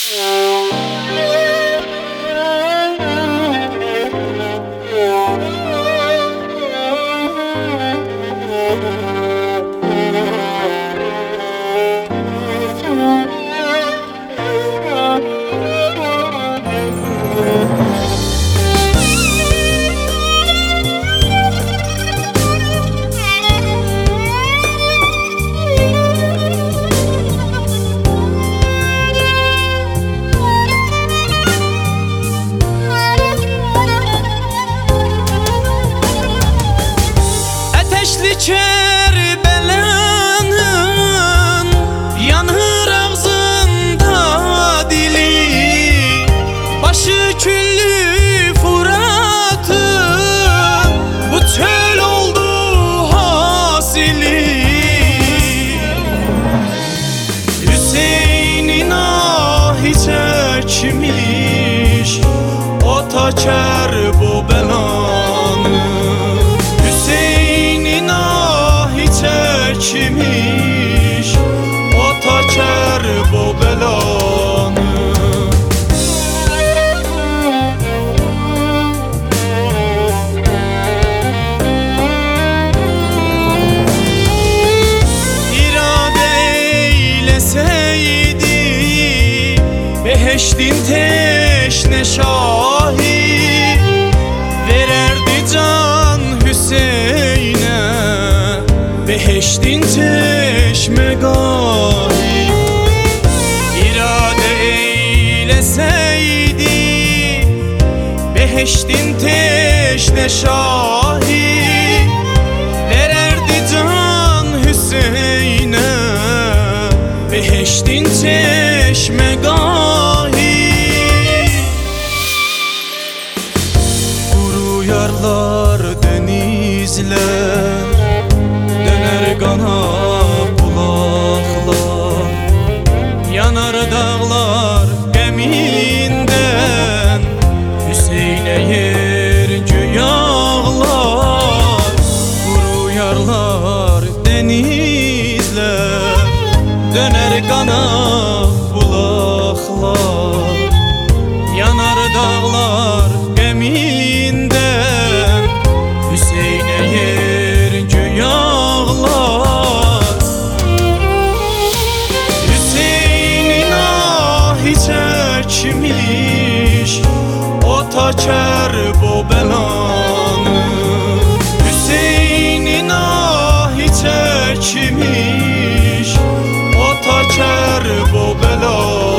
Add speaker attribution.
Speaker 1: Kerbelanın yanır ağzında dili, başı küllü Fırat'ın bu çöl oldu hasili. Hüseyin'in ahi çekmiş o ta Kerbelanı, çekmiş o ta Kerbelanı. İrade eyleseydi beheştin teşne şahi, vererdi can Hüseyin'e beheştin çeşmegahı. İrade eyleseydi beheştin teşne şahi, vererdi can Hüseyin'e beheştin çeşmegahı. Kuru yarlar denizler, döner kana bulaklar, yanar dağlar geminden, Hüseyin'e yer göğe ağlar. Kuru yarlar denizler, döner kana bulaklar, yanar dağlar geminden, Hüseyin'e yer göğe ağlar. Hüseyin'in ahi çekmiş o ta Kerbelanı, Hüseyin'in ahi çekmiş o ta Kerbelanı.